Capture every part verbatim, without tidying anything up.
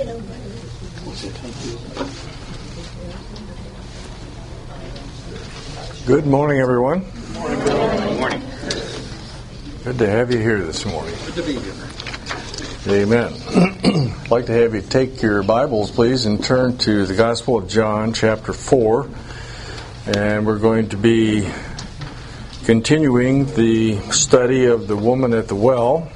Good morning, everyone. Good morning. Good morning. Good to have you here this morning. Good to be here. Amen. I'd like to have you take your Bibles, please, and turn to the Gospel of John, chapter four. And we're going to be continuing the study of the woman at the well.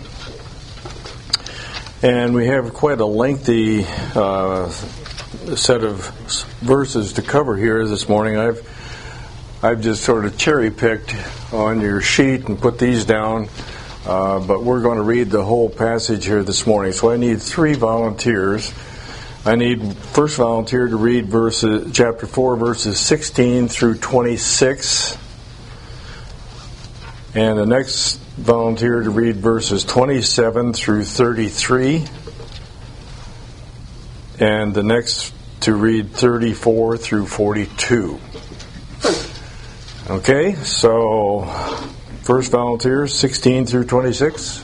And we have quite a lengthy uh, set of verses to cover here this morning. I've I've just sort of cherry-picked on your sheet and put these down, uh, but we're going to read the whole passage here this morning. So I need three volunteers. I need first volunteer to read verses, chapter four, verses sixteen through twenty-six, and the next volunteer to read verses twenty-seven through thirty-three, and the next to read thirty-four through forty-two. Okay, so first volunteer, sixteen through twenty-six.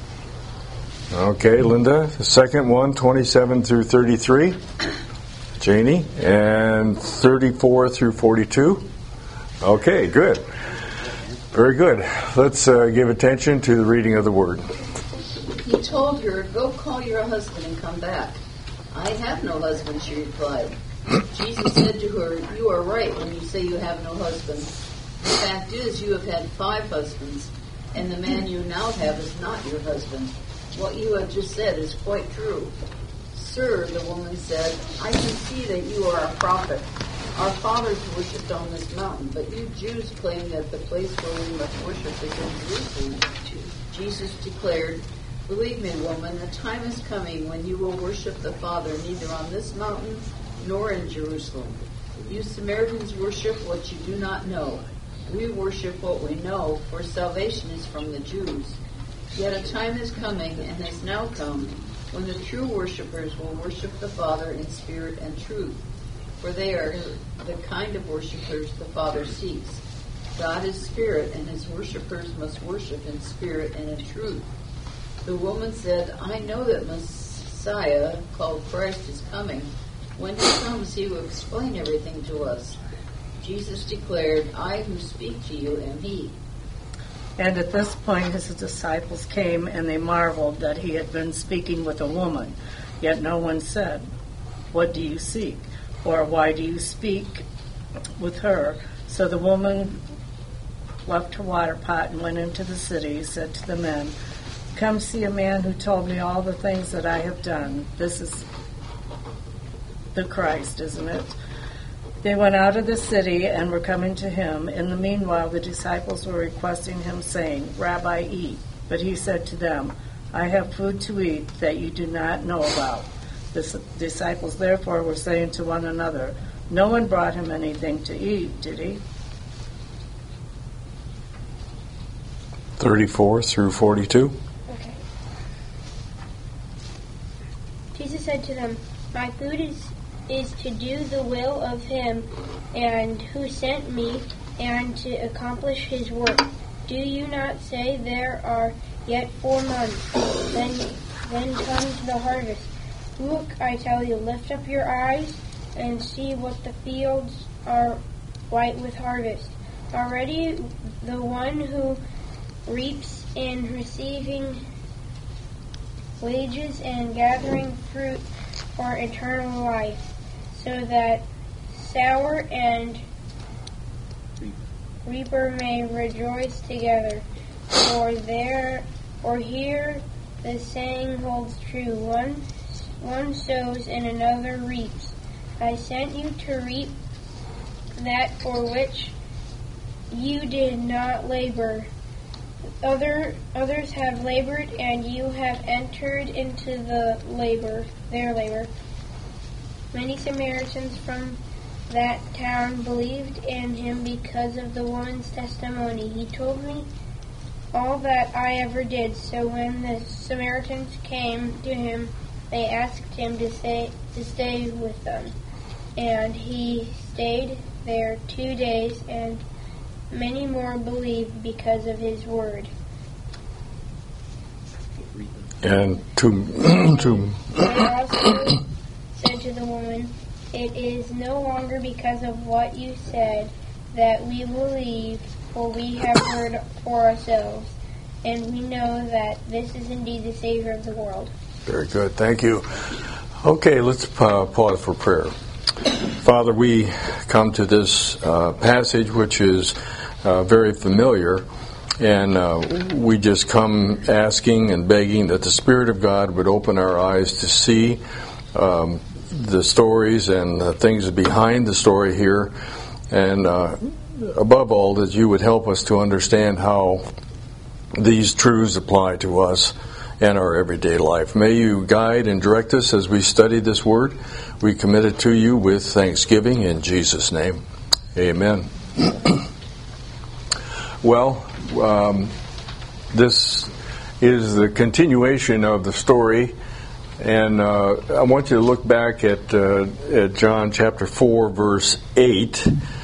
Okay, Linda. The second one, twenty-seven through thirty-three. Janie. And thirty-four through forty-two. Okay, good. Very good. Let's uh, give attention to the reading of the Word. He told her, "Go call your husband and come back." "I have no husband," she replied. Jesus said to her, "You are right when you say you have no husband. The fact is, you have had five husbands, and the man you now have is not your husband. What you have just said is quite true." "Sir," the woman said, "I can see that you are a prophet. Our fathers worshipped on this mountain, but you Jews claim that the place where we must worship is in Jerusalem." Jesus declared, "Believe me, woman, the time is coming when you will worship the Father neither on this mountain nor in Jerusalem. You Samaritans worship what you do not know. We worship what we know, for salvation is from the Jews. Yet a time is coming, and has now come, when the true worshippers will worship the Father in spirit and truth, for they are the kind of worshippers the Father seeks. God is spirit, and his worshippers must worship in spirit and in truth." The woman said, "I know that Messiah, called Christ, is coming. When he comes, he will explain everything to us." Jesus declared, "I who speak to you am he." And at this point his disciples came, and they marveled that he had been speaking with a woman. Yet no one said, "What do you seek?" or "Why do you speak with her?" So the woman left her water pot and went into the city, said to the men, "Come see a man who told me all the things that I have done. This is the Christ, isn't it?" They went out of the city and were coming to him. In the meanwhile, the disciples were requesting him, saying, "Rabbi, eat." But he said to them, "I have food to eat that you do not know about." The disciples therefore were saying to one another, "No one brought him anything to eat, did he?" thirty-four through forty-two. Okay. Jesus said to them, "My food is is to do the will of him and who sent me, and to accomplish his work. Do you not say there are yet four months? Then, then comes the harvest. Look, I tell you, lift up your eyes and see what the fields are white with harvest. Already the one who reaps in receiving wages and gathering fruit for eternal life, so that sower and reaper may rejoice together. For there, or here, the saying holds true: one, one sows and another reaps. I sent you to reap that for which you did not labor. Other others have labored, and you have entered into the labor, their labor. Many Samaritans from that town believed in him because of the woman's testimony. He told me all that I ever did. So when the Samaritans came to him, they asked him to stay to stay with them, and he stayed there two days. And many more believed because of his word. And to to I also said to the woman, "It is no longer because of what you said that we believe, for we have heard for ourselves, and we know that this is indeed the Savior of the world." Very good. Thank you. Okay, let's uh, pause for prayer. Father, we come to this uh, passage which is uh, very familiar, and uh, we just come asking and begging that the Spirit of God would open our eyes to see um, the stories and the things behind the story here, and uh, above all, that you would help us to understand how these truths apply to us and our everyday life. May you guide and direct us as we study this word. We commit it to you with thanksgiving in Jesus' name. Amen. Well, um, this is the continuation of the story, and uh, I want you to look back at, uh, at John chapter four, verse eight,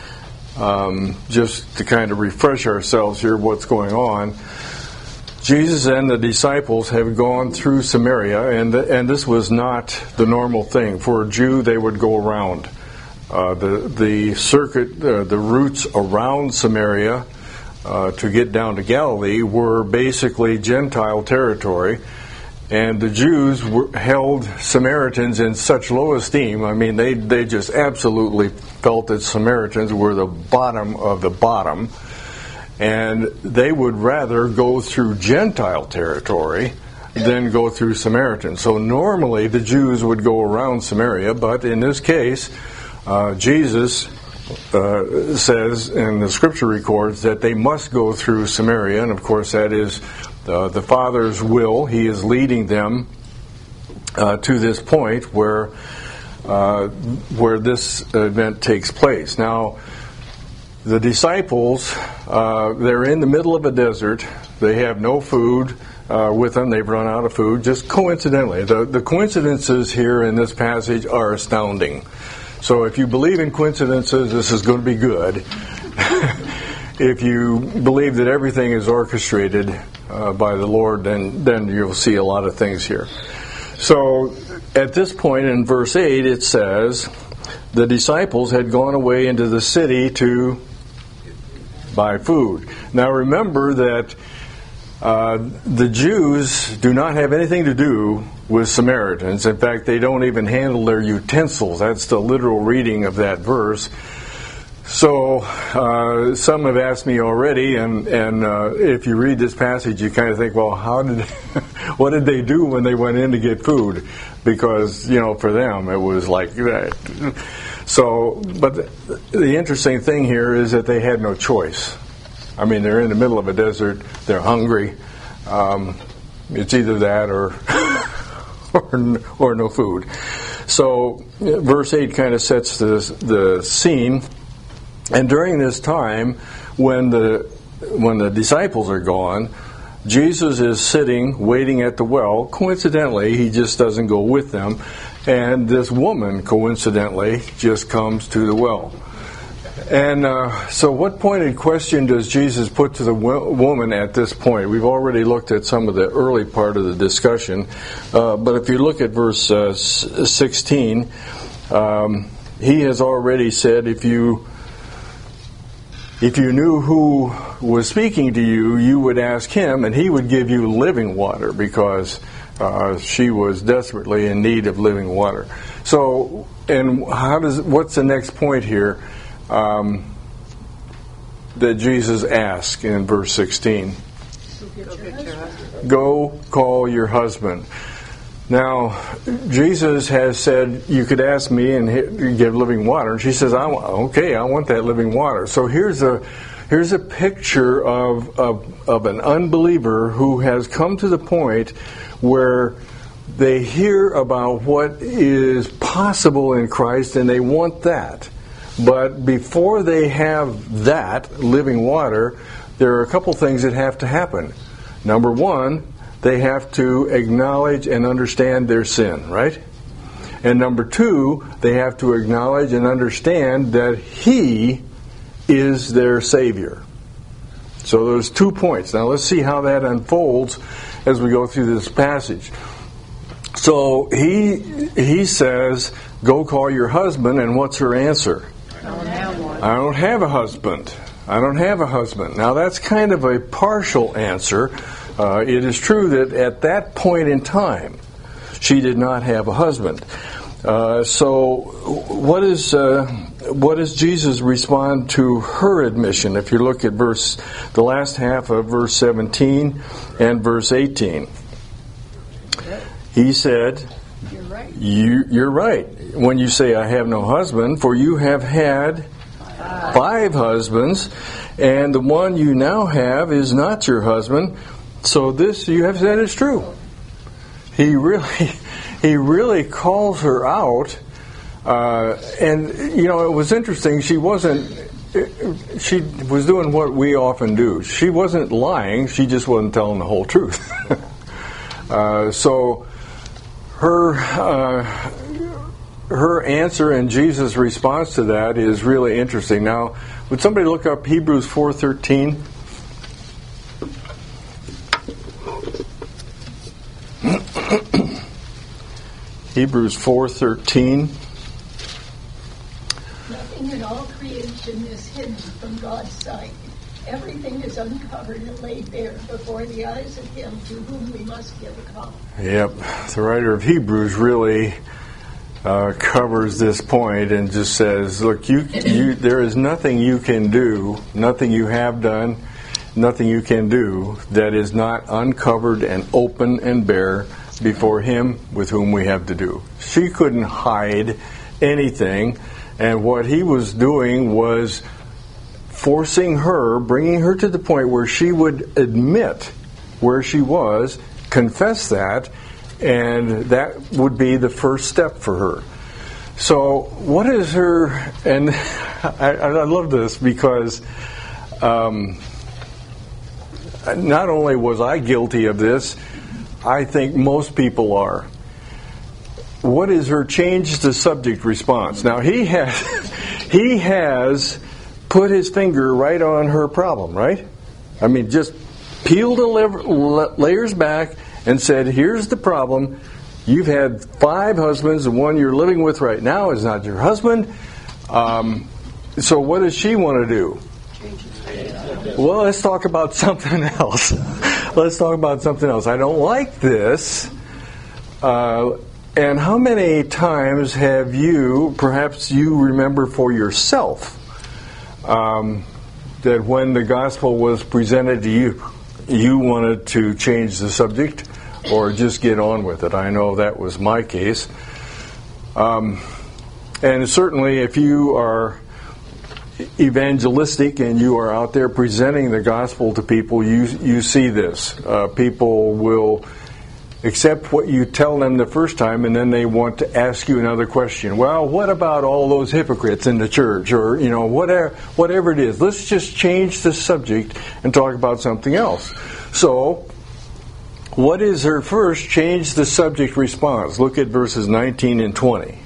um, just to kind of refresh ourselves here what's going on. Jesus and the disciples have gone through Samaria, and the, and this was not the normal thing. For a Jew, they would go around. Uh, the the circuit, uh, the routes around Samaria uh, to get down to Galilee were basically Gentile territory, and the Jews were, held Samaritans in such low esteem. I mean, they they just absolutely felt that Samaritans were the bottom of the bottom. And they would rather go through Gentile territory than go through Samaritan. So normally the Jews would go around Samaria, but in this case, uh, Jesus uh, says, and the Scripture records, that they must go through Samaria. And of course that is uh, the Father's will. He is leading them uh, to this point where uh, where this event takes place. Now, the disciples, uh, they're in the middle of a desert. They have no food uh, with them. They've run out of food. Just coincidentally, the, the coincidences here in this passage are astounding. So if you believe in coincidences, this is going to be good. If you believe that everything is orchestrated uh, by the Lord, then, then you'll see a lot of things here. So at this point in verse eight, it says, the disciples had gone away into the city to buy food. Now remember that uh, the Jews do not have anything to do with Samaritans. In fact, they don't even handle their utensils. That's the literal reading of that verse. So uh, some have asked me already, and, and uh, if you read this passage, you kind of think, well, how did, what did they do when they went in to get food? Because, you know, for them it was like that. So, but the, the interesting thing here is that they had no choice. I mean, they're in the middle of a desert. They're hungry. Um, it's either that or, or or no food. So, verse eight kind of sets the the scene. And during this time, when the when the disciples are gone, Jesus is sitting, waiting at the well. Coincidentally, he just doesn't go with them. And this woman, coincidentally, just comes to the well. And uh, so what pointed question does Jesus put to the wo- woman at this point? We've already looked at some of the early part of the discussion. Uh, but if you look at verse uh, sixteen, um, he has already said, if you... If you knew who was speaking to you, you would ask him, and he would give you living water, because uh, she was desperately in need of living water. So, and how does? What's the next point here um, that Jesus asked in verse sixteen? Go call your husband. Now, Jesus has said, you could ask me and give living water. And she says, I want, okay, I want that living water. So here's a here's a picture of, of, of an unbeliever who has come to the point where they hear about what is possible in Christ and they want that. But before they have that, living water, there are a couple things that have to happen. Number one, they have to acknowledge and understand their sin, right? And number two, they have to acknowledge and understand that He is their Savior. So there's two points. Now let's see how that unfolds as we go through this passage. So he he says, go call your husband, and what's her answer? I don't have one. I don't have a husband. I don't have a husband. Now that's kind of a partial answer. Uh, it is true that at that point in time, she did not have a husband. Uh, so what is uh, what does Jesus respond to her admission? If you look at verse, the last half of verse seventeen and verse eighteen, he said, You're right. You, you're right when you say, I have no husband, for you have had five husbands, and the one you now have is not your husband. So this you have said is true. He really, he really calls her out, uh, and you know it was interesting. She wasn't. She was doing what we often do. She wasn't lying. She just wasn't telling the whole truth. uh, so her uh, her answer and Jesus' response to that is really interesting. Now, would somebody look up Hebrews four thirteen? Hebrews four thirteen. Nothing in all creation is hidden from God's sight. Everything is uncovered and laid bare before the eyes of Him to whom we must give account. Yep, the writer of Hebrews really uh, covers this point and just says, look, you, you, there is nothing you can do, nothing you have done, nothing you can do that is not uncovered and open and bare before Him with whom we have to do. She couldn't hide anything, and what He was doing was forcing her, bringing her to the point where she would admit where she was, confess that, and that would be the first step for her. So what is her, and I, I love this because um, not only was I guilty of this, I think most people are. What is her change the subject response? Now he has, he has put his finger right on her problem, right? I mean, just peeled the layers back and said, here's the problem. You've had five husbands. The one you're living with right now is not your husband. Um, so what does she want to do? Well, let's talk about something else. Let's talk about something else. I don't like this. Uh, and how many times have you, perhaps you remember for yourself, um, that when the gospel was presented to you, you wanted to change the subject or just get on with it? I know that was my case. Um, and certainly if you are evangelistic and you are out there presenting the gospel to people, you you see this. Uh, people will accept what you tell them the first time, and then they want to ask you another question. Well, what about all those hypocrites in the church? Or, you know, whatever, whatever it is. Let's just change the subject and talk about something else. So, what is her first change the subject response? Look at verses nineteen and twenty.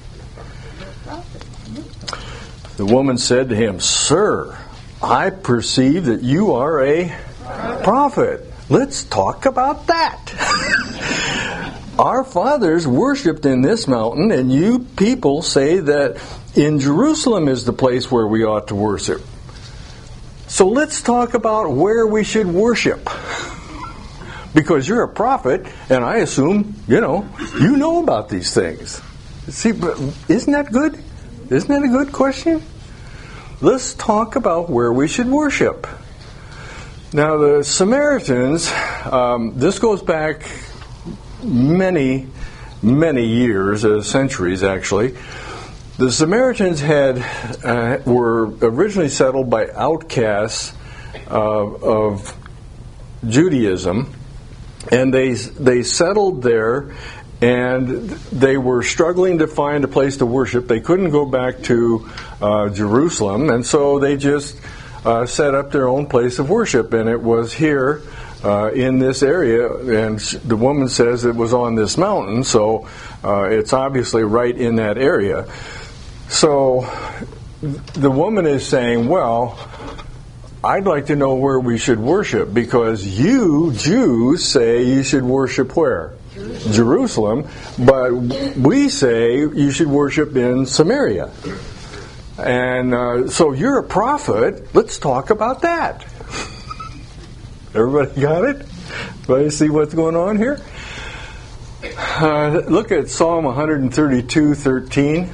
The woman said to him, Sir, I perceive that you are a prophet. Let's talk about that. Our fathers worshipped in this mountain, and you people say that in Jerusalem is the place where we ought to worship. So let's talk about where we should worship. Because you're a prophet, and I assume, you know, you know about these things. See, but isn't that good? Isn't that a good question? Let's talk about where we should worship. Now, the Samaritans, um, this goes back many, many years, uh, centuries actually. The Samaritans had uh, were originally settled by outcasts uh, of Judaism, and they they settled there. And they were struggling to find a place to worship. They couldn't go back to uh, Jerusalem, and so they just uh, set up their own place of worship. And it was here uh, in this area, and the woman says it was on this mountain, so uh, it's obviously right in that area. So the woman is saying, well, I'd like to know where we should worship, because you Jews say you should worship where? Jerusalem. Jerusalem, but we say you should worship in Samaria. And uh, so you're a prophet. Let's talk about that. Everybody got it? Everybody see what's going on here? Uh, look at Psalm one thirty-two thirteen.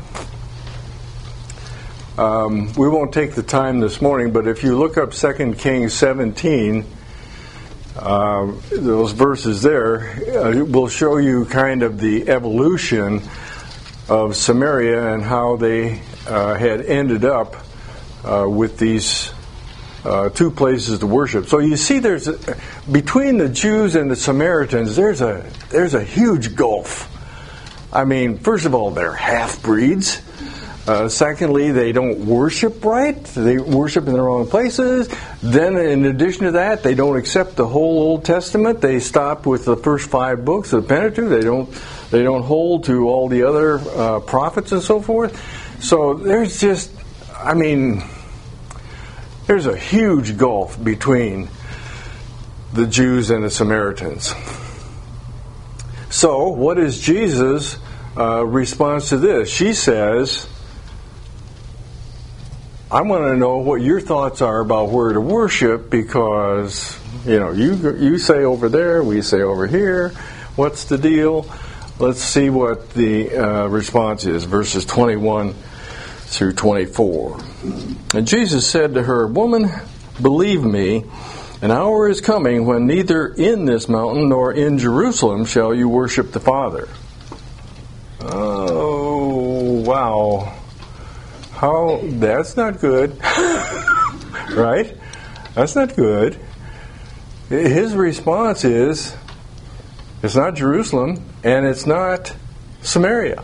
Um, we won't take the time this morning, but if you look up Second Kings seventeen, uh, those verses there uh, will show you kind of the evolution of Samaria and how they uh, had ended up uh, with these uh, two places to worship. So you see, there's a, between the Jews and the Samaritans, there's a there's a huge gulf. I mean, first of all, they're half-breeds. Uh, secondly, they don't worship right. They worship in the wrong places. Then, in addition to that, they don't accept the whole Old Testament. They stop with the first five books of the Pentateuch. They don't. They don't hold to all the other uh, prophets and so forth. So there's just, I mean, there's a huge gulf between the Jews and the Samaritans. So, what is Jesus' uh, response to this? She says, I want to know what your thoughts are about where to worship, because, you know, you you say over there, we say over here. What's the deal? Let's see what the uh, response is, verses twenty-one through twenty-four. And Jesus said to her, Woman, believe me, an hour is coming when neither in this mountain nor in Jerusalem shall you worship the Father. Oh, wow. How, that's not good. Right? That's not good. His response is, it's not Jerusalem, and it's not Samaria.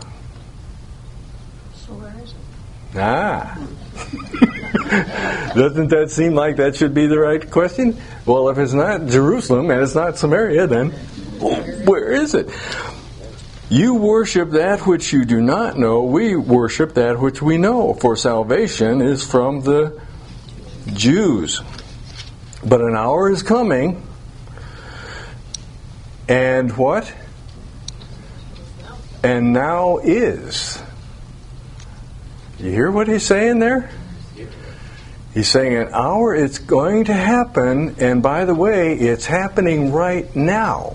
So where is it? Ah. Doesn't that seem like that should be the right question? Well, if it's not Jerusalem and it's not Samaria, then where is it? You worship that which you do not know. We worship that which we know. For salvation is from the Jews. But an hour is coming. And what? And now is. You hear what he's saying there? He's saying an hour, it's going to happen. And by the way, it's happening right now.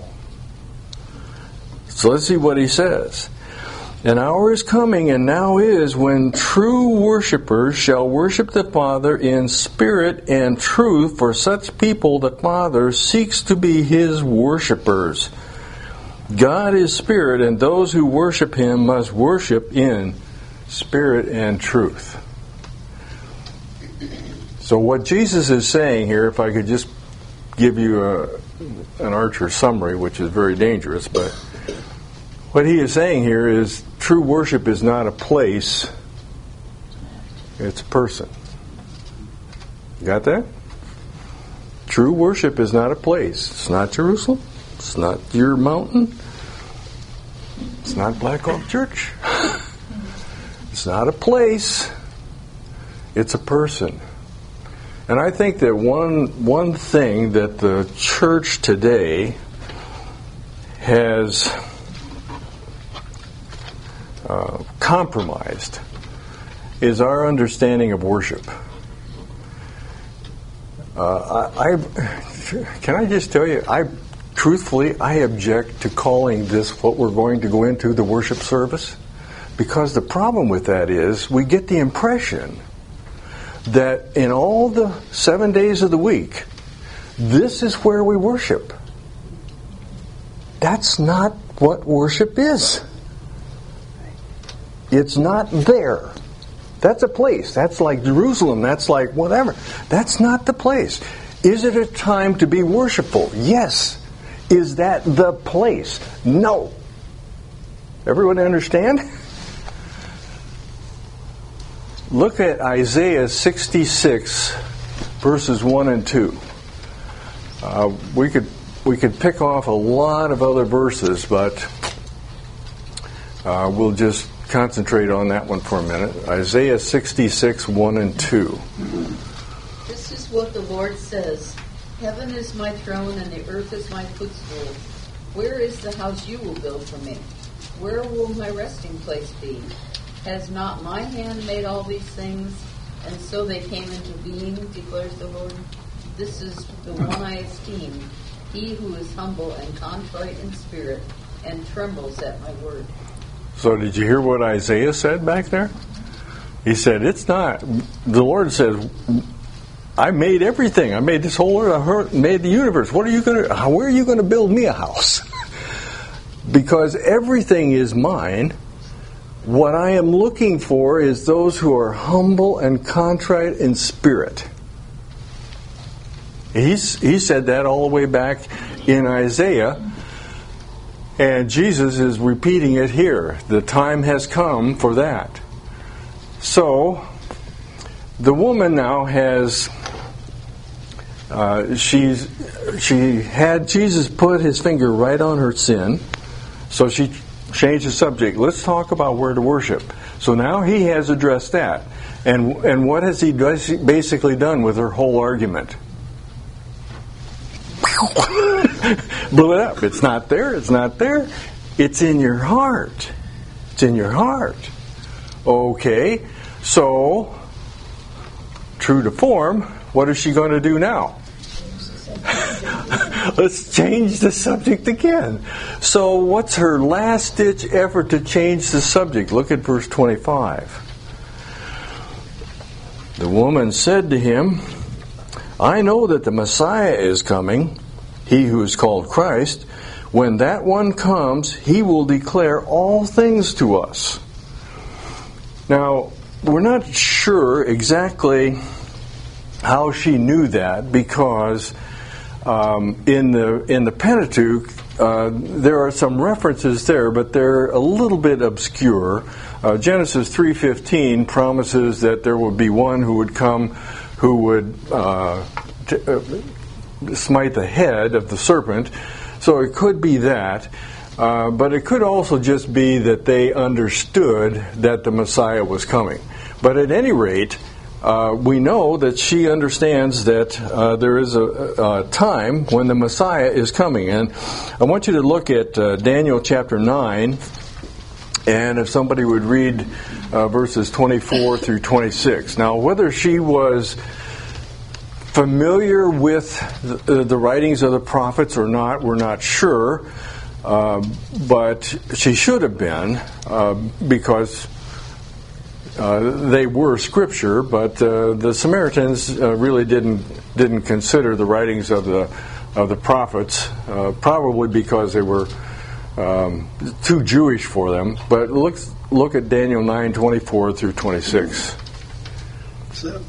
So let's see what he says. An hour is coming, and now is, when true worshipers shall worship the Father in spirit and truth. For such people the Father seeks to be His worshipers. God is spirit, and those who worship Him must worship in spirit and truth. So what Jesus is saying here, if I could just give you a, an Archer summary, which is very dangerous, but what he is saying here is true worship is not a place, it's a person. You got that? True worship is not a place. It's not Jerusalem. It's not your mountain. It's not Black Hawk Church. It's not a place. It's a person. And I think that one one thing that the church today has uh, compromised is our understanding of worship. Uh, I, I can I just tell you, I truthfully I object to calling this what we're going to go into the worship service, because the problem with that is we get the impression that in all the seven days of the week, this is where we worship. That's not what worship is. It's not there. That's a place. That's like Jerusalem. That's like whatever. That's not the place. Is it a time to be worshipful? Yes. Is that the place? No. Everyone understand? Look at Isaiah sixty-six, verses one and two. Uh, we could we could pick off a lot of other verses, but uh, we'll just concentrate on that one for a minute. Isaiah sixty-six, one and two. This is what the Lord says. Heaven is my throne and the earth is my footstool. Where is the house you will build for me? Where will my resting place be? Has not my hand made all these things? And so they came into being, declares the Lord. This is the one I esteem, he who is humble and contrite in spirit and trembles at my word. So did you hear what Isaiah said back there? He said, it's not, the Lord says, I made everything. I made this whole earth, I made the universe. What are you going to, where are you going to build me a house? Because everything is mine. What I am looking for is those who are humble and contrite in spirit. He's, he said that all the way back in Isaiah. And Jesus is repeating it here. The time has come for that. So, the woman now has, uh, she's, she had Jesus put his finger right on her sin. So she changed the subject. Let's talk about where to worship. So now he has addressed that. And, and what has he basically done with her whole argument? Blew it up. It's not there. It's not there. It's in your heart. It's in your heart. Okay. So, true to form, what is she going to do now? Let's change the subject again. So, what's her last-ditch effort to change the subject? Look at verse twenty-five. The woman said to him, I know that the Messiah is coming, he who is called Christ. When that one comes, he will declare all things to us. Now, we're not sure exactly how she knew that, because um, in the in the Pentateuch uh, there are some references there, but they're a little bit obscure. Uh, Genesis three fifteen promises that there would be one who would come who would uh, t- uh, smite the head of the serpent. So it could be that. Uh, but it could also just be that they understood that the Messiah was coming. But at any rate, uh, we know that she understands that uh, there is a, a time when the Messiah is coming. And I want you to look at uh, Daniel chapter nine, and if somebody would read uh, verses twenty-four through twenty-six. Now, whether she was familiar with the, the writings of the prophets or not, we're not sure. Uh, but she should have been, uh, because uh, they were scripture. But uh, the Samaritans uh, really didn't didn't consider the writings of the of the prophets, uh, probably because they were um, too Jewish for them. But look look at Daniel nine twenty-four through twenty-six. So,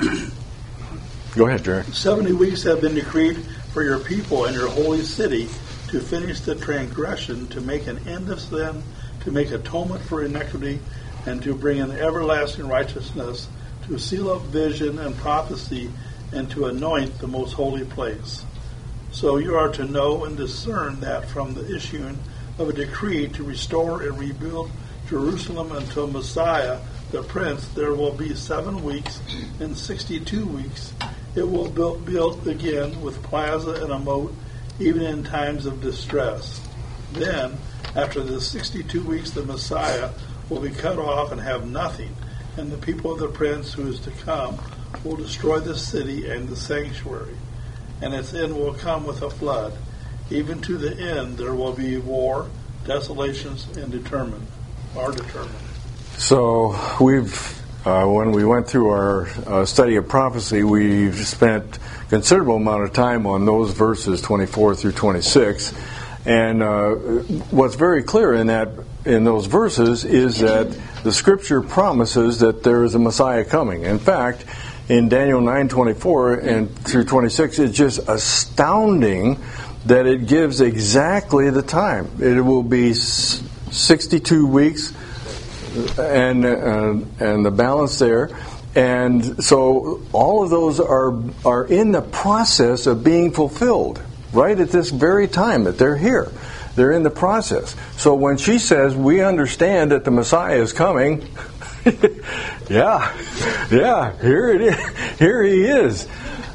Go ahead, Jerry. Seventy weeks have been decreed for your people and your holy city, to finish the transgression, to make an end of sin, to make atonement for iniquity, and to bring in everlasting righteousness, to seal up vision and prophecy, and to anoint the most holy place. So you are to know and discern that from the issuing of a decree to restore and rebuild Jerusalem until Messiah, the Prince, there will be seven weeks and sixty-two weeks. It will be built again with plaza and a moat, even in times of distress. Then, after the sixty-two weeks, the Messiah will be cut off and have nothing, and the people of the Prince who is to come will destroy the city and the sanctuary, and its end will come with a flood. Even to the end there will be war, desolations, and determined, are determined. So we've, uh, when we went through our uh, study of prophecy, we've spent considerable amount of time on those verses twenty-four through twenty-six, and uh, what's very clear in that in those verses is that the Scripture promises that there is a Messiah coming. In fact, in Daniel nine twenty-four and through twenty-six, it's just astounding that it gives exactly the time. It will be sixty-two weeks, and uh, and the balance there. And so all of those are are in the process of being fulfilled right at this very time that they're here. They're in the process. So when she says, we understand that the Messiah is coming, yeah, yeah, here it is. Here he is.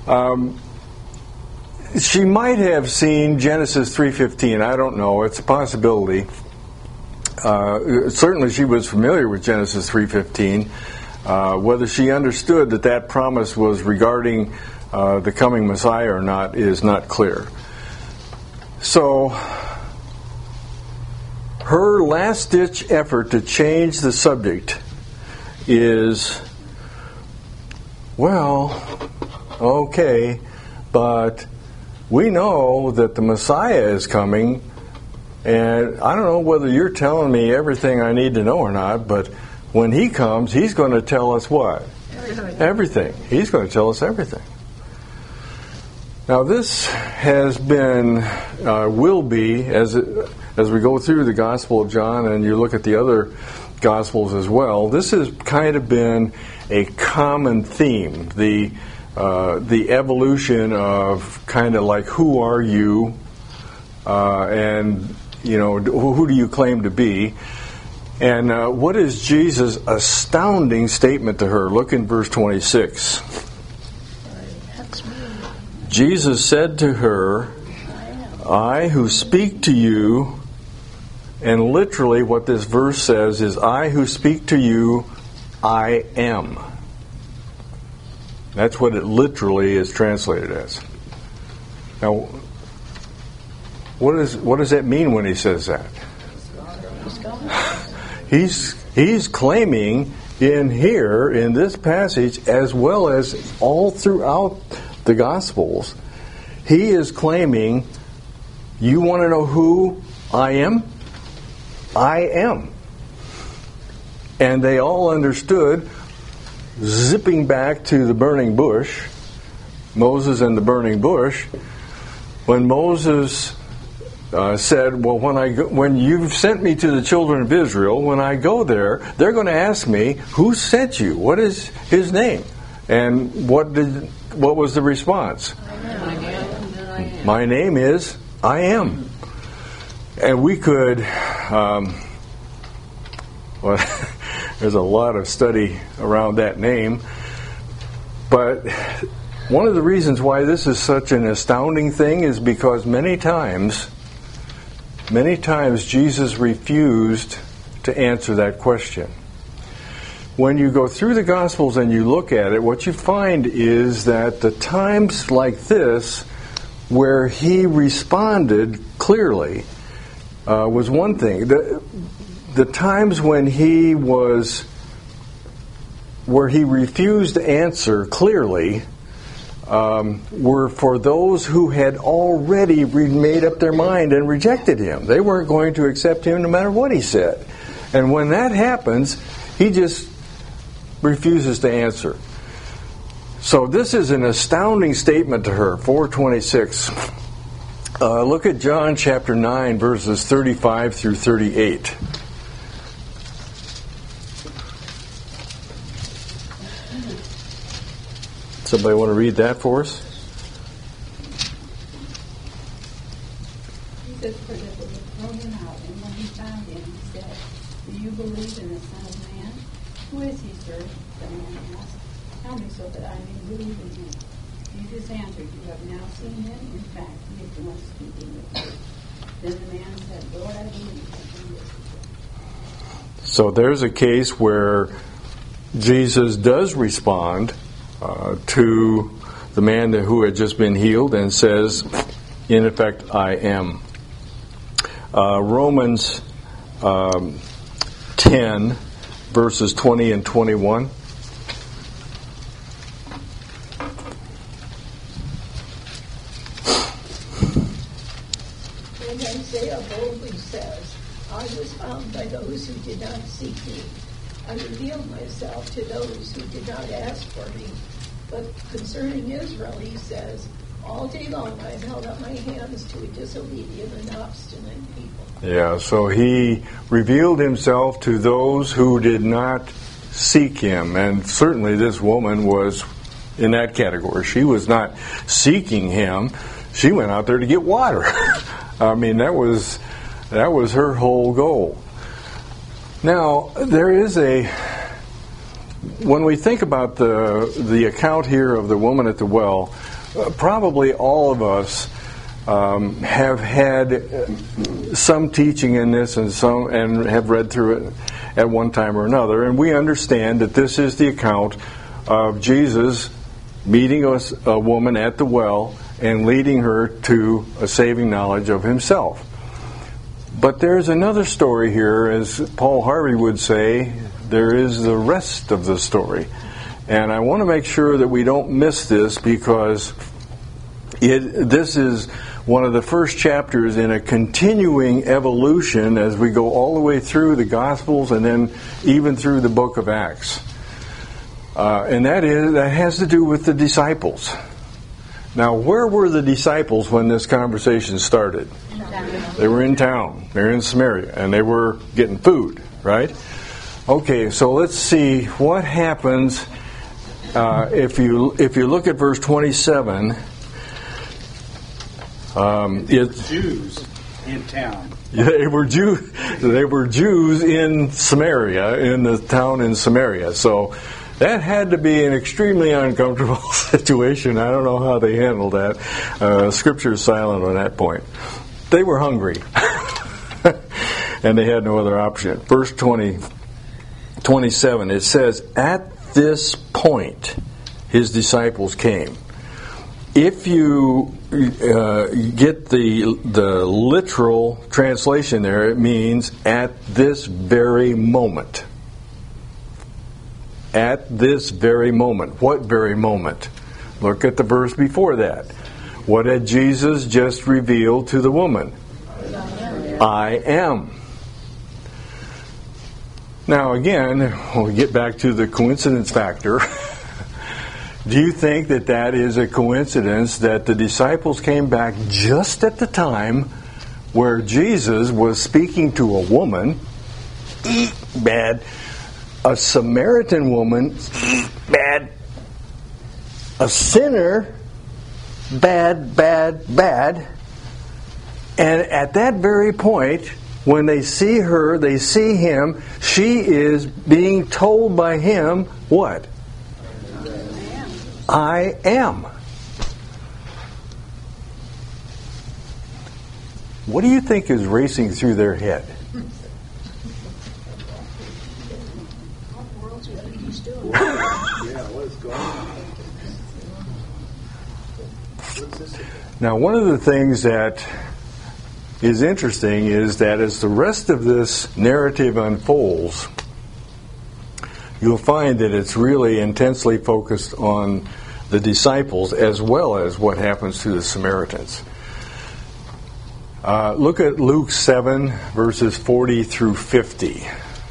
Um, she might have seen Genesis three fifteen. I don't know. It's a possibility. Uh, certainly she was familiar with Genesis three fifteen. Uh, whether she understood that that promise was regarding uh, the coming Messiah or not is not clear. So her last-ditch effort to change the subject is, well, okay, but we know that the Messiah is coming, and I don't know whether you're telling me everything I need to know or not, but when he comes, he's going to tell us what? Everything. Everything. He's going to tell us everything. Now this has been, uh, will be, as it, as we go through the Gospel of John and you look at the other Gospels as well, this has kind of been a common theme. The uh, the evolution of kind of like, who are you? Uh, and, you know, who do you claim to be? And uh, what is Jesus' astounding statement to her? Look in verse twenty-six. Jesus said to her, I who speak to you, and literally what this verse says is, I who speak to you, I am. That's what it literally is translated as. Now, what is what does that mean when he says that? He's he's claiming in here, in this passage, as well as all throughout the Gospels, he is claiming, you want to know who I am? I am. And they all understood, zipping back to the burning bush, Moses and the burning bush, when Moses uh, said, well, when I go, when you've sent me to the children of Israel, when I go there, they're going to ask me, who sent you? What is his name? And what did what was the response? I am. My name is I am. And we could, um, well, there's a lot of study around that name, but one of the reasons why this is such an astounding thing is because many times, many times Jesus refused to answer that question. When you go through the Gospels and you look at it, what you find is that the times like this where he responded clearly uh, was one thing. The, the times when he was, where he refused to answer clearly um, were for those who had already re- made up their mind and rejected him. They weren't going to accept him no matter what he said. And when that happens, he just refuses to answer. So this is an astounding statement to her. four twenty-six. Uh, look at John chapter nine, verses thirty-five through thirty-eight. Somebody want to read that for us? Jesus put it to throw him out, and when he found him, he said, do you believe in the Son of Man? Who is he, sir? The man asked. Tell me so that I may believe in him. Jesus answered, you have now seen him. In fact, he is the one speaking with you. Then the man said, Lord, I believe that he is the Son. So there's a case where Jesus does respond uh, to the man who had just been healed and says, in effect, I am. Uh, Romans um, ten, verses twenty and twenty-one. And Isaiah boldly says, I was found by those who did not seek me. I revealed myself to those who did not ask for me. But concerning Israel, he says, all day long I've held up my hands to a disobedient and obstinate people. Yeah, so he revealed himself to those who did not seek him. And certainly this woman was in that category. She was not seeking him. She went out there to get water. I mean, that was that was her whole goal. Now, there is a, when we think about the the account here of the woman at the well, uh, probably all of us um, have had some teaching in this and some and have read through it at one time or another, and we understand that this is the account of Jesus meeting a, a woman at the well and leading her to a saving knowledge of himself. But there's another story here, as Paul Harvey would say, there is the rest of the story. And I want to make sure that we don't miss this, because it, this is one of the first chapters in a continuing evolution as we go all the way through the Gospels and then even through the book of Acts. Uh, and that is that has to do with the disciples. Now, where were the disciples when this conversation started? They were in town. They were in Samaria, and they were getting food, right? Okay, so let's see what happens uh, if you if you look at verse twenty-seven. Um, it's Jews in town. They were Jew. They were Jews in Samaria, in the town in Samaria. So that had to be an extremely uncomfortable situation. I don't know how they handled that. Uh, Scripture is silent on that point. They were hungry, and they had no other option. Verse twenty, twenty-seven, it says, "At this point, his disciples came." If you uh, get the the literal translation there, it means at this very moment. At this very moment. What very moment? Look at the verse before that. What had Jesus just revealed to the woman? I am. Now again, when we get back to the coincidence factor, do you think that that is a coincidence that the disciples came back just at the time where Jesus was speaking to a woman, bad, a Samaritan woman, bad, a sinner, bad, bad, bad. And at that very point, when they see her, they see him, she is being told by him, what? I am. What do you think is racing through their head? Yeah, what is going on? Now, one of the things that is interesting is that as the rest of this narrative unfolds, you'll find that it's really intensely focused on the disciples as well as what happens to the Samaritans. Uh, look at Luke seven, verses forty through fifty.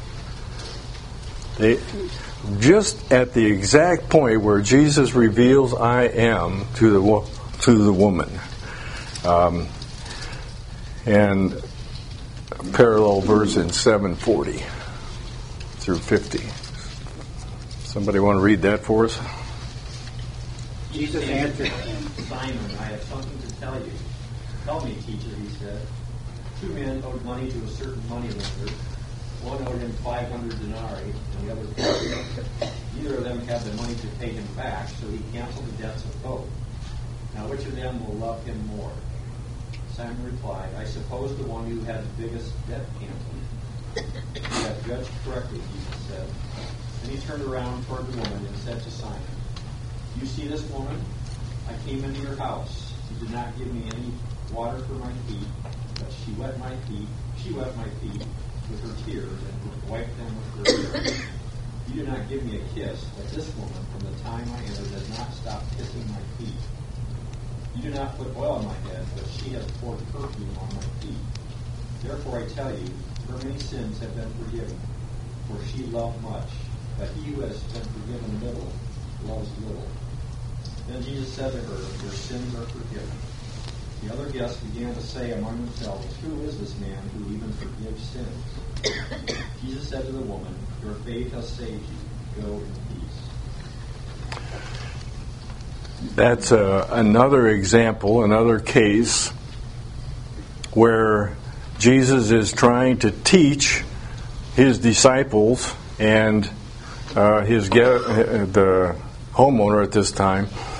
They, just at the exact point where Jesus reveals I am to the wo- to the woman. Um, and a parallel verse in seven forty through fifty. Somebody want to read that for us? Jesus answered him, Simon, I have something to tell you. Tell me, teacher, he said. Two men owed money to a certain moneylender. One owed him five hundred denarii, and the other forty. Neither of them had the money to pay him back, so he canceled the debts of both. Now, which of them will love him more? Simon replied, I suppose the one who had the biggest debt canceled. You have judged correctly, Jesus said. Then he turned around toward the woman and said to Simon, you see this woman? I came into your house. You did not give me any water for my feet, but she wet my feet. She wet my feet with her tears and wiped them with her hair. You did not give me a kiss, but this woman, from the time I entered, has not stopped kissing my feet. You do not put oil on my head, but she has poured perfume on my feet. Therefore I tell you, her many sins have been forgiven, for she loved much. But he who has been forgiven little loves little. Then Jesus said to her, your sins are forgiven. The other guests began to say among themselves, who is this man who even forgives sins? Jesus said to the woman, your faith has saved you. Go in peace. That's uh, another example, another case where Jesus is trying to teach his disciples and uh, his get, uh, the homeowner at this time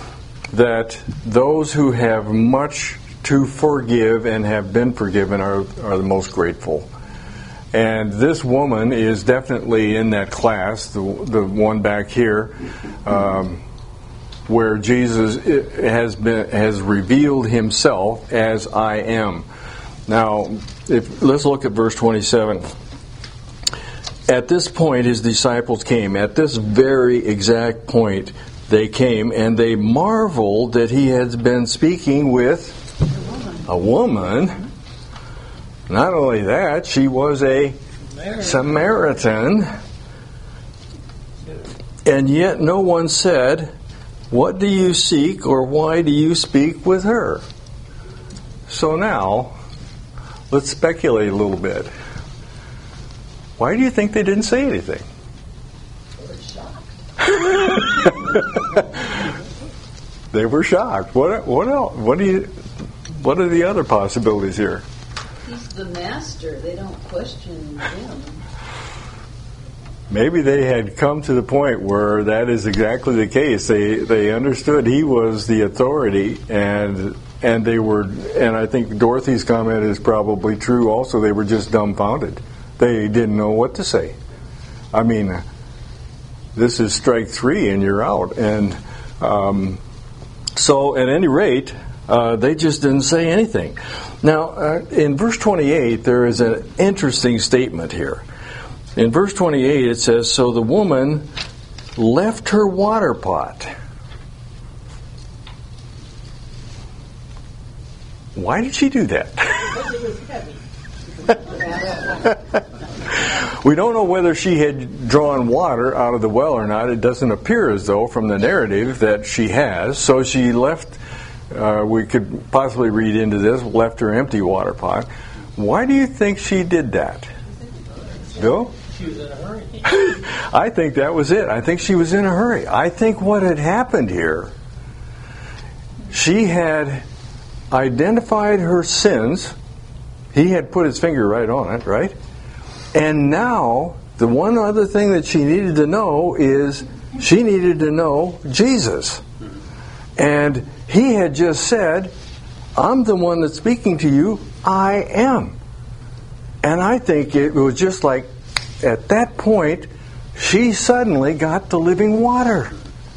that those who have much to forgive and have been forgiven are, are the most grateful. And this woman is definitely in that class, the, the one back here, um, where Jesus has been has revealed himself as I am. Now, if, let's look at verse twenty-seven. At this point, his disciples came. At this very exact point, they came, and they marveled that he had been speaking with a woman. Not only that, she was a Samaritan. And yet no one said, "What do you seek?" or "Why do you speak with her?" So now, let's speculate a little bit. Why do you think they didn't say anything? They were shocked. What? What else? What do you? What are the other possibilities here? He's the master. They don't question him. Maybe they had come to the point where that is exactly the case. They they understood he was the authority, and and they were. And I think Dorothy's comment is probably true. Also, they were just dumbfounded. They didn't know what to say. I mean, this is strike three, and you're out. And um, so, at any rate, uh, they just didn't say anything. Now, uh, in verse twenty-eight, there is an interesting statement here. In verse twenty-eight, it says, "So the woman left her water pot." Why did she do that? Because it was heavy. We don't know whether she had drawn water out of the well or not. It doesn't appear as though from the narrative that she has. So she left, uh, we could possibly read into this, left her empty water pot. Why do you think she did that? Bill? She was in a hurry. I think that was it. I think she was in a hurry. I think what had happened here, she had identified her sins. He had put his finger right on it, right? And now, the one other thing that she needed to know is she needed to know Jesus. And he had just said, "I'm the one that's speaking to you. I am." And I think it was just like, at that point, she suddenly got the living water.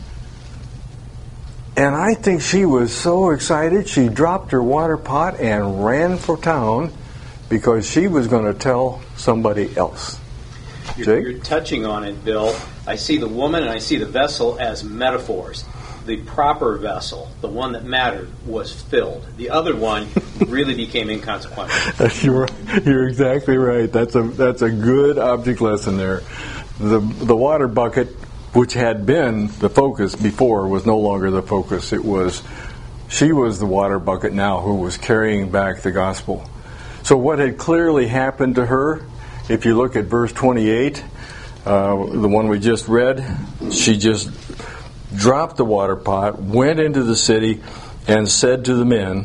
And I think she was so excited, she dropped her water pot and ran for town because she was going to tell somebody else. You're, you're touching on it, Bill. I see the woman and I see the vessel as metaphors. The proper vessel, the one that mattered, was filled. The other one really became inconsequential. You're, you're exactly right. That's a that's a good object lesson there. The the water bucket, which had been the focus before, was no longer the focus. It was she was the water bucket now who was carrying back the gospel. So what had clearly happened to her, if you look at verse twenty-eight, uh, the one we just read, she just dropped the water pot, went into the city, and said to the men,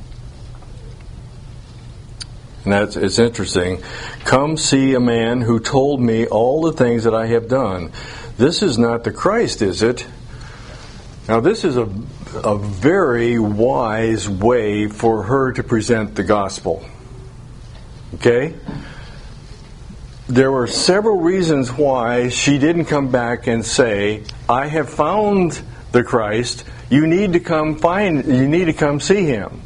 and that's it's interesting, "Come see a man who told me all the things that I have done. This is not the Christ, is it?" Now this is a, a very wise way for her to present the gospel. Okay? There were several reasons why she didn't come back and say, "I have found the Christ. You need to come find, you need to come see him."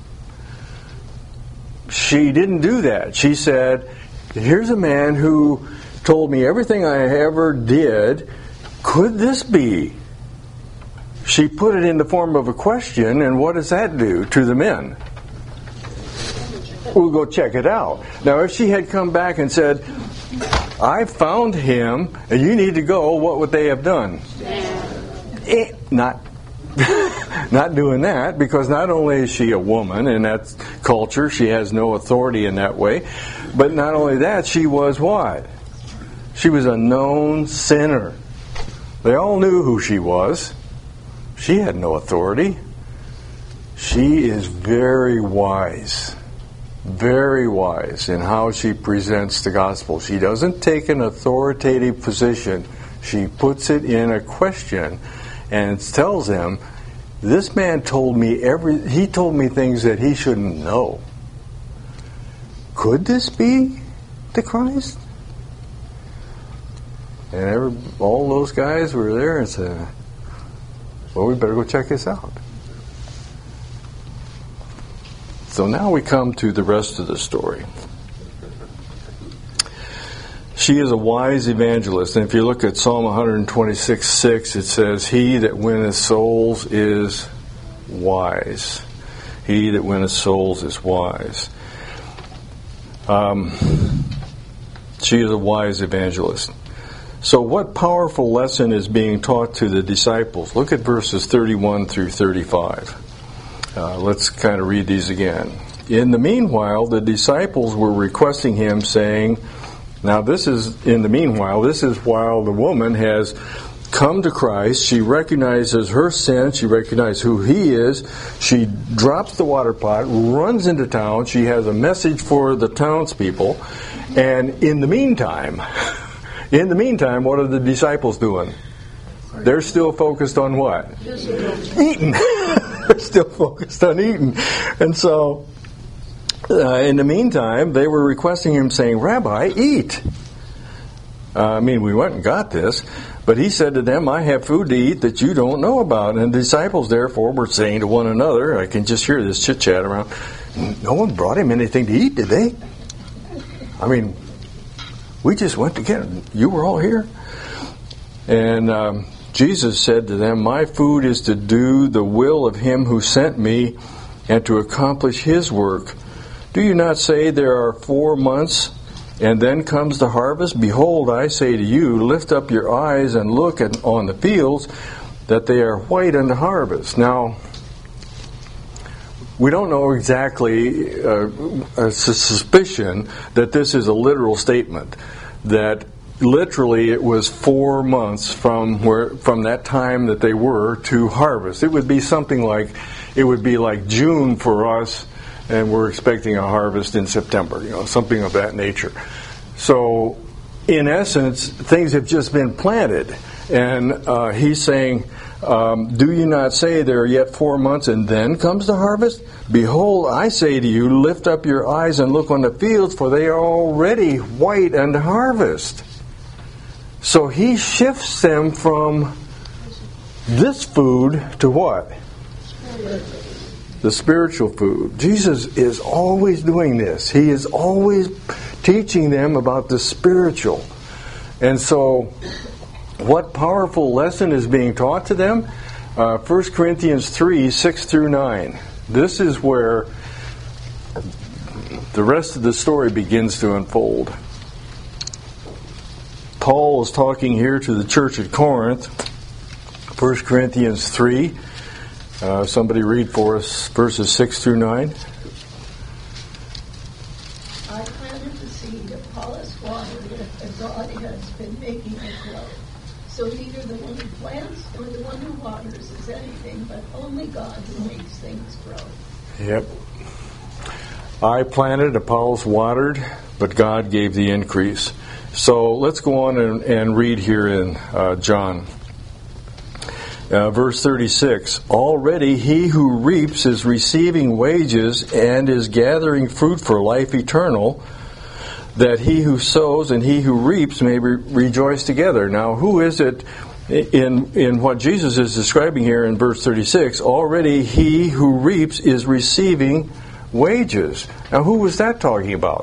She didn't do that. She said, "Here's a man who told me everything I ever did. Could this be?" She put it in the form of a question, and what does that do to the men? We'll go check it out. Now, if she had come back and said, "I found him, and you need to go," what would they have done? Eh, not, not doing that, because not only is she a woman in that culture, she has no authority in that way, but not only that, she was what? She was a known sinner. They all knew who she was. She had no authority. She is very wise. Very wise in how she presents the gospel. She doesn't take an authoritative position. She puts it in a question and tells them, This man told me every, he told me things that he shouldn't know. Could this be the Christ? And every, all those guys were there and said, well, we better go check this out. So now we come to the rest of the story. She is a wise evangelist. And if you look at Psalm one twenty-six six, it says, he that winneth souls is wise. He that winneth souls is wise. Um, she is a wise evangelist. So what powerful lesson is being taught to the disciples? Look at verses thirty-one through thirty-five. Uh, let's kind of read these again. In the meanwhile, the disciples were requesting him, saying, now this is, in the meanwhile, this is while the woman has come to Christ. She recognizes her sin. She recognizes who he is. She drops the water pot, runs into town. She has a message for the townspeople. And in the meantime, in the meantime, what are the disciples doing? They're still focused on what? Eating. They're still focused on eating. And so, uh, in the meantime, they were requesting him, saying, Rabbi, eat. Uh, I mean, we went and got this. But he said to them, I have food to eat that you don't know about. And the disciples, therefore, were saying to one another, I can just hear this chit-chat around, no one brought him anything to eat, did they? I mean, we just went to get him. You were all here? And um, Jesus said to them, my food is to do the will of him who sent me and to accomplish his work. Do you not say there are four months and then comes the harvest? Behold, I say to you, lift up your eyes and look at, on the fields, that they are white unto harvest. Now, we don't know exactly, uh, a suspicion that this is a literal statement, that literally it was four months from where from that time that they were to harvest. It would be something like, it would be like June for us, and we're expecting a harvest in September, you know, something of that nature. So, in essence, things have just been planted. And uh, he's saying, um, do you not say there are yet four months and then comes the harvest? Behold, I say to you, lift up your eyes and look on the fields, for they are already white unto harvest. So he shifts them from this food to what? The spiritual food. Jesus is always doing this. He is always teaching them about the spiritual. And so, what powerful lesson is being taught to them? Uh, First Corinthians three, six through nine. This is where the rest of the story begins to unfold. Paul is talking here to the church at Corinth. First Corinthians three. Uh, somebody read for us verses six through nine. I planted the seed, Apollos watered it, and God has been making it grow. So neither the one who plants nor the one who waters is anything, but only God who makes things grow. Yep. I planted, Apollos watered, but God gave the increase. So let's go on and, and read here in uh, John. Uh, verse thirty-six, already he who reaps is receiving wages and is gathering fruit for life eternal, that he who sows and he who reaps may re- rejoice together. Now, who is it in in what Jesus is describing here in verse thirty-six? Already he who reaps is receiving wages. Now, who was that talking about?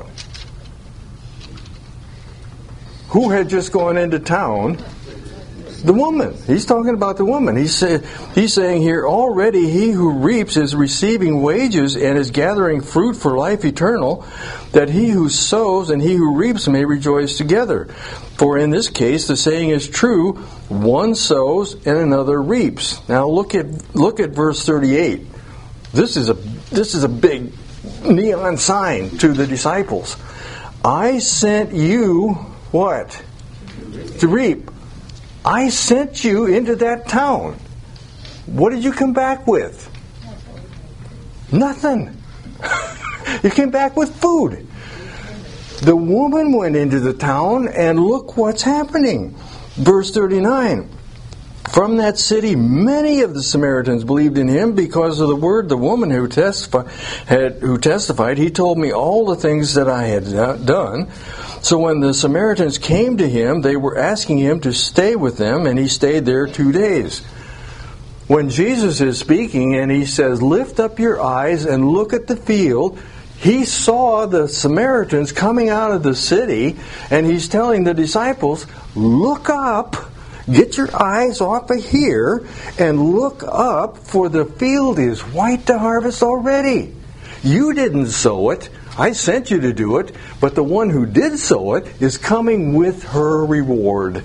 Who had just gone into town? The woman. He's talking about the woman. He's, say, he's saying here, already he who reaps is receiving wages and is gathering fruit for life eternal, that he who sows and he who reaps may rejoice together. For in this case, the saying is true, one sows and another reaps. Now look at look at verse thirty-eight. This is a this is a big neon sign to the disciples. I sent you, what? To reap. I sent you into that town. What did you come back with? Nothing. You came back with food. The woman went into the town, and look what's happening. Verse thirty-nine. From that city, many of the Samaritans believed in him because of the word. The woman who testified, had, who testified, he told me all the things that I had done. So when the Samaritans came to him, they were asking him to stay with them, and he stayed there two days. When Jesus is speaking and he says, lift up your eyes and look at the field, he saw the Samaritans coming out of the city, and he's telling the disciples, look up, get your eyes off of here, and look up, for the field is white to harvest already. You didn't sow it. I sent you to do it, but the one who did sow it is coming with her reward.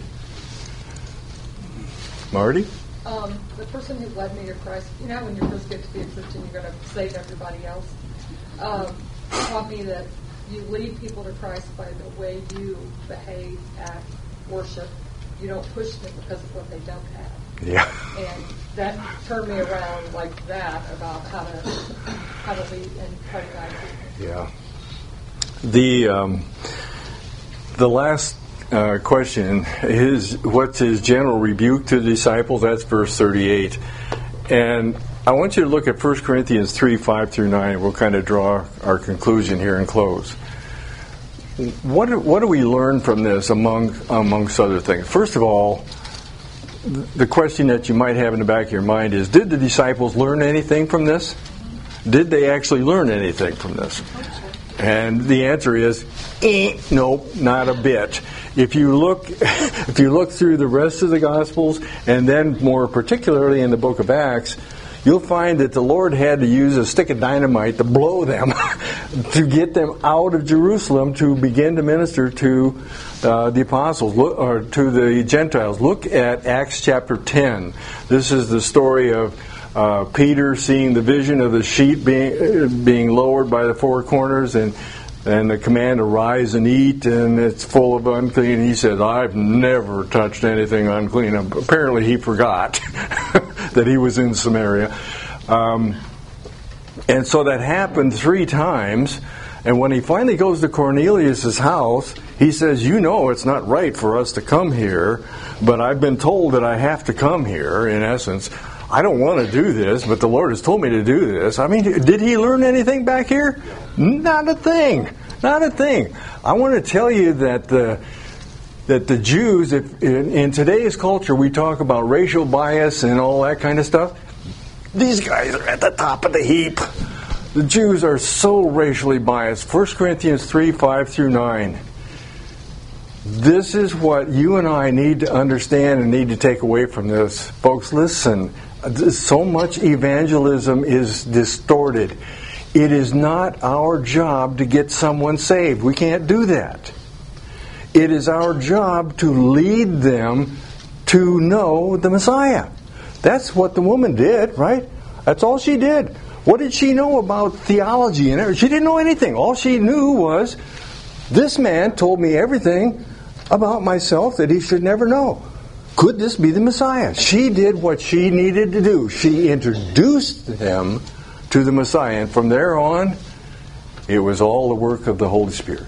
Marty? Um, the person who led me to Christ, you know, when you first get to be a Christian, you're going to save everybody else. Um, taught me that you lead people to Christ by the way you behave, act, worship. You don't push them because of what they don't have. Yeah. And that turned me around like that about how to how to lead and how to guide people. Yeah. The um, the last uh, question is, what's his general rebuke to the disciples? That's verse thirty-eight. And I want you to look at First Corinthians three, five through nine. We'll kind of draw our conclusion here and close. What do, what do we learn from this among amongst other things? First of all, the question that you might have in the back of your mind is, did the disciples learn anything from this? Did they actually learn anything from this? And the answer is, eh, nope, not a bit. If you look, if you look through the rest of the Gospels, and then more particularly in the book of Acts, you'll find that the Lord had to use a stick of dynamite to blow them, to get them out of Jerusalem to begin to minister to uh, the apostles, or to the Gentiles. Look at Acts chapter ten. This is the story of uh, Peter seeing the vision of the sheep being uh, being lowered by the four corners, and and the command to rise and eat, and it's full of unclean. He said, I've never touched anything unclean. Apparently he forgot that he was in Samaria. Um, and so that happened three times. And when he finally goes to Cornelius' house, he says, you know it's not right for us to come here, but I've been told that I have to come here, in essence. I don't want to do this, but the Lord has told me to do this. I mean, did he learn anything back here? Not a thing. Not a thing. I want to tell you that the that the Jews, if in, in today's culture we talk about racial bias and all that kind of stuff, these guys are at the top of the heap. The Jews are so racially biased. First Corinthians three, five through nine. This is what you and I need to understand and need to take away from this. Folks, listen. So much evangelism is distorted. It is not our job to get someone saved. We can't do that. It is our job to lead them to know the Messiah. That's what the woman did, right? That's all she did. What did she know about theology and everything? She didn't know anything. All she knew was, this man told me everything about myself that he should never know. Could this be the Messiah? She did what she needed to do. She introduced him to the Messiah. And from there on, it was all the work of the Holy Spirit.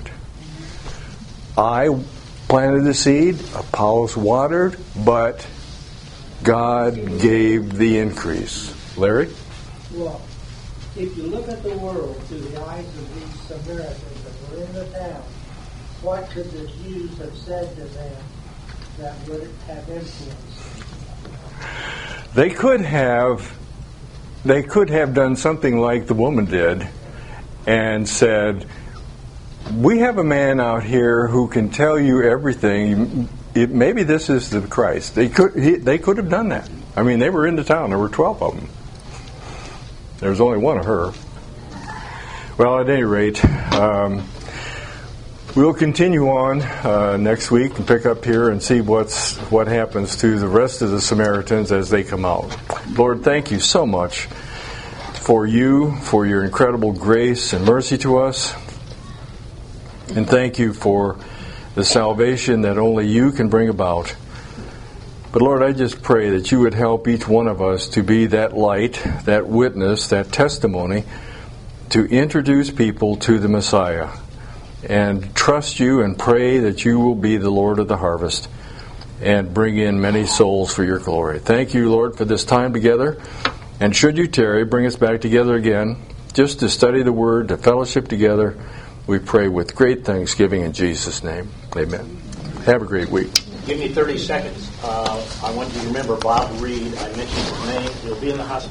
I planted the seed, Apollos watered, but God gave the increase. Larry? Well, if you look at the world through the eyes of these Samaritans that were in the town, what could the Jews have said to them that would have influenced? They could have, they could have done something like the woman did and said, we have a man out here who can tell you everything. It, maybe this is the Christ. They could he, they could have done that. I mean, they were in the town. There were twelve of them. There was only one of her. Well, at any rate, um, we'll continue on uh, next week and pick up here and see what's what happens to the rest of the Samaritans as they come out. Lord, thank you so much for you, for your incredible grace and mercy to us. And thank you for the salvation that only you can bring about. But Lord, I just pray that you would help each one of us to be that light, that witness, that testimony, to introduce people to the Messiah. And trust you and pray that you will be the Lord of the harvest. and bring in many souls for your glory. Thank you, Lord, for this time together. And should you tarry, bring us back together again, just to study the Word, to fellowship together. We pray with great thanksgiving in Jesus' name. Amen. Have a great week. Give me thirty seconds. Uh, I want you to remember Bob Reed. I mentioned his name. He'll be in the hospital.